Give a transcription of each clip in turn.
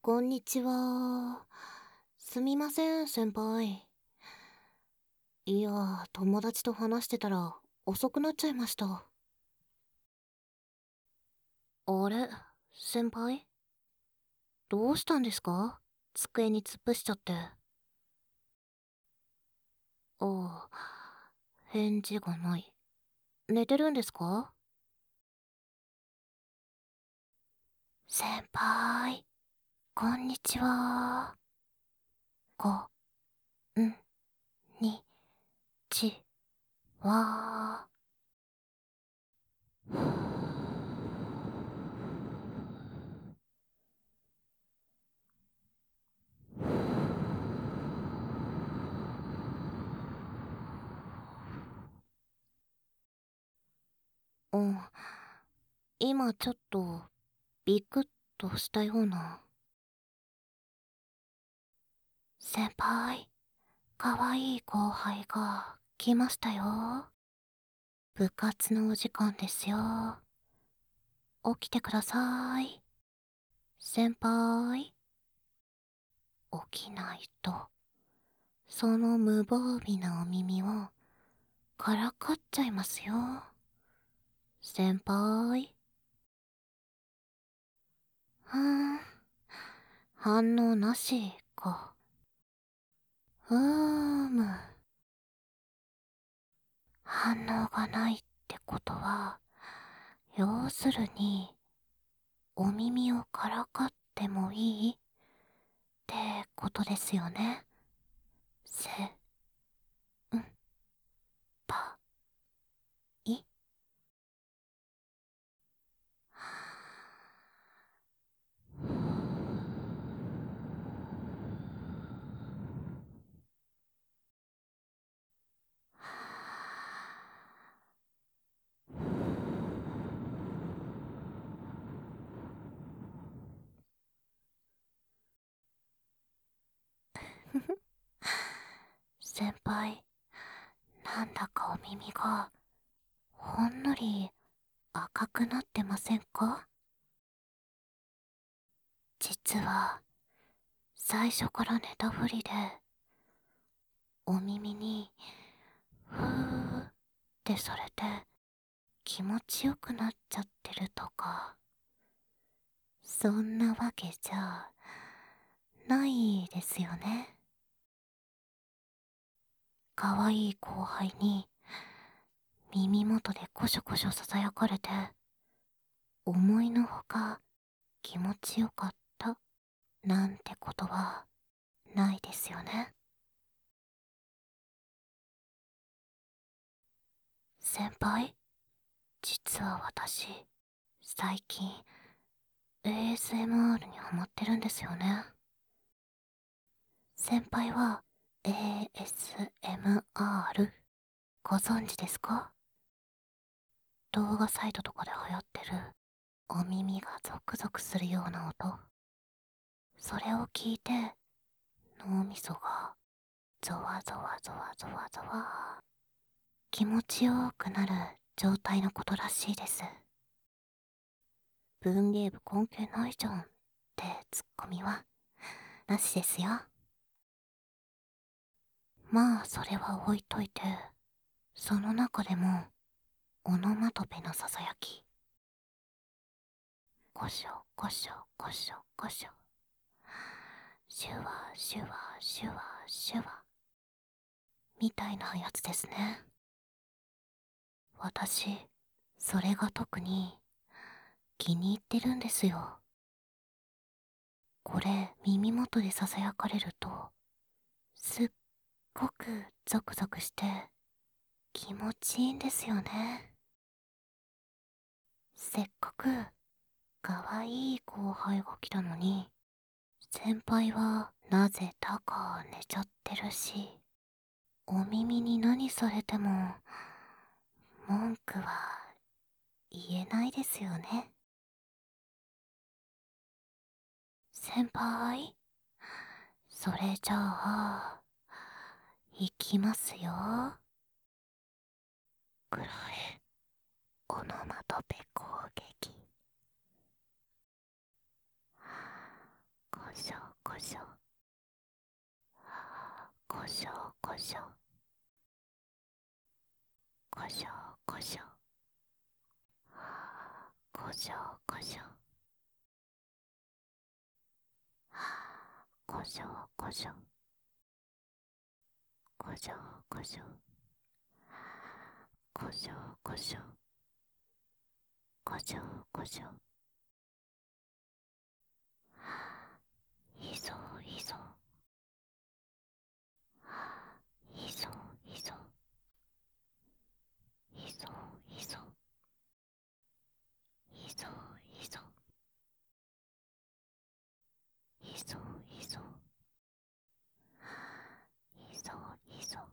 こんにちは。すみません、先輩。いや、友達と話してたら遅くなっちゃいました。あれ、先輩どうしたんですか？机に突っ伏しちゃって。ああ、返事がない。寝てるんですか？先輩、こんにちは。こんにちは。うん、今ちょっとビクッとしたような。先輩、かわいい後輩が来ましたよ。部活のお時間ですよ。起きてください。先輩、起きないと、その無防備なお耳をからかっちゃいますよ。先輩。反応なしか。反応がないってことは、要するに、お耳をからかってもいいってことですよね。せ、ん、ぱ、い。先輩、なんだかお耳がほんのり赤くなってませんか？実は最初から寝たふりでお耳にふーってされて気持ちよくなっちゃってるとか、そんなわけじゃないですよね。かわいい後輩に耳元でコショコショささやかれて思いのほか気持ちよかったなんてことはないですよね。先輩、実は私、最近 ASMR にハマってるんですよね。先輩は ASMR ご存知ですか？動画サイトとかで流行ってるお耳がゾクゾクするような音。それを聞いて脳みそがゾワゾワゾワゾワゾワ気持ちよくなる状態のことらしいです。文芸部関係ないじゃんってツッコミはなしですよ。まあそれは置いといて、その中でもオノマトペのささやき、コショコショコショコショ、シュワシュワシュワシュワみたいなやつですね。私、それが特に気に入ってるんですよ。これ耳元でささやかれるとすっごくゾクゾクして気持ちいいんですよね。せっかくかわいい後輩が来たのに、先輩はなぜだか寝ちゃってるし、お耳に何されても文句は言えないですよね。先輩、それじゃあ、いきますよ。くらえ、オノマトペ攻撃。コしょこしょこしょこしょこしょこしょこしょこしょこしょこしょこしょこしょこしょこしょこしょこしょいそいそいそいそいそいそいそいそいそいそいそいそ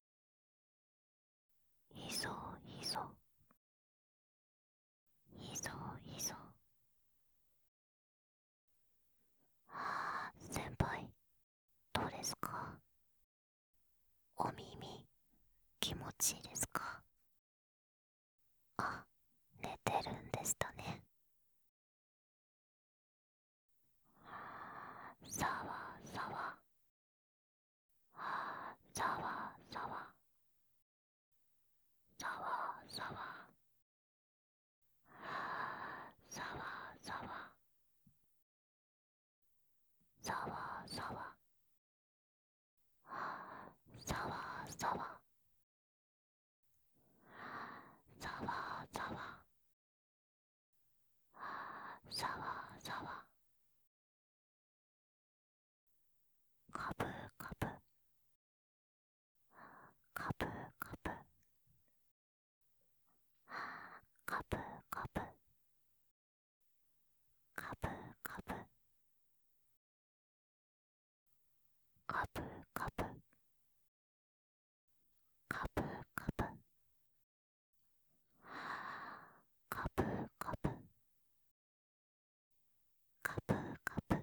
いそいそいそいそ先輩どうですか？お耳気持ちいいですか？あ、寝てるんでしたね。さわさわさわさわさわさわさわさわさわさわさわさわさわさわさわさわかぶかぶかぶかぶかぶかぶかぶかぶかぶかぶかぶかぶかぶかぶかぶかぶ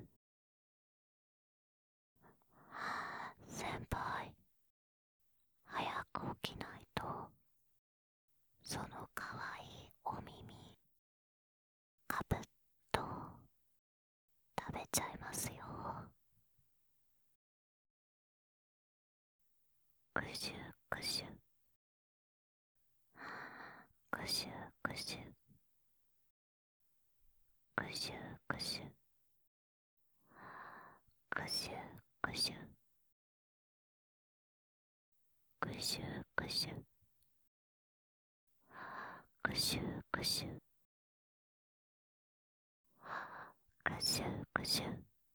先輩早く起きないとそのかわいいお耳かぶっと食べちゃいますよ。ぐしゅぐしゅぐしゅぐしゅぐしゅぐしゅぐしゅぐしゅぐしゅぐしゅぐしゅぐしゅぐしゅぐしゅ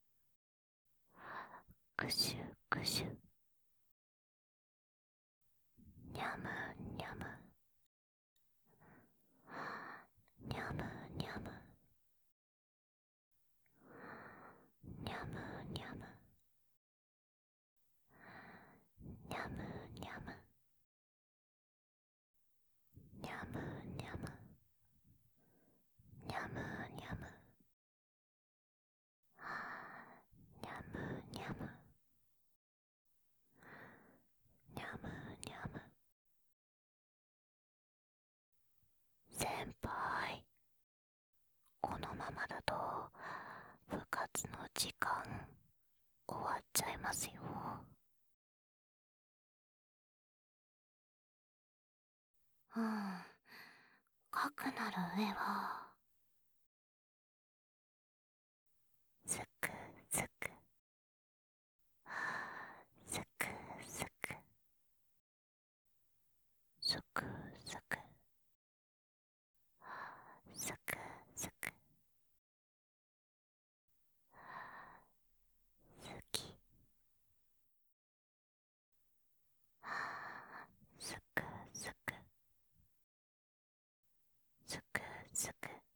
ぐしゅぐしゅにゃむにゃむにゃむにゃむにゃむにゃむにゃむにゃむにゃむにゃむにゃむにゃむにゃむにゃむにゃむにゃむ先輩このままだと部活の時間終わっちゃいますよ。かくなる上はすくすくすくすくすくすくすくすくすきすくすくすくすく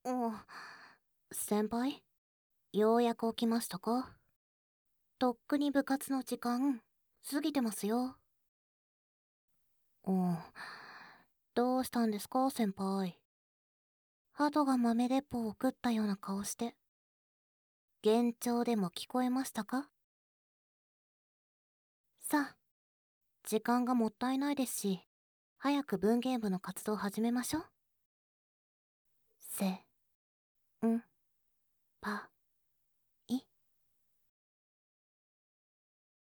うん。先輩、ようやく起きましたか？とっくに部活の時間、過ぎてますよ。うん。どうしたんですか、先輩。鳩が豆鉄砲を食ったような顔して。幻聴でも聞こえましたか？さあ、時間がもったいないですし、早く文芸部の活動始めましょう。せ、ん、ぱ。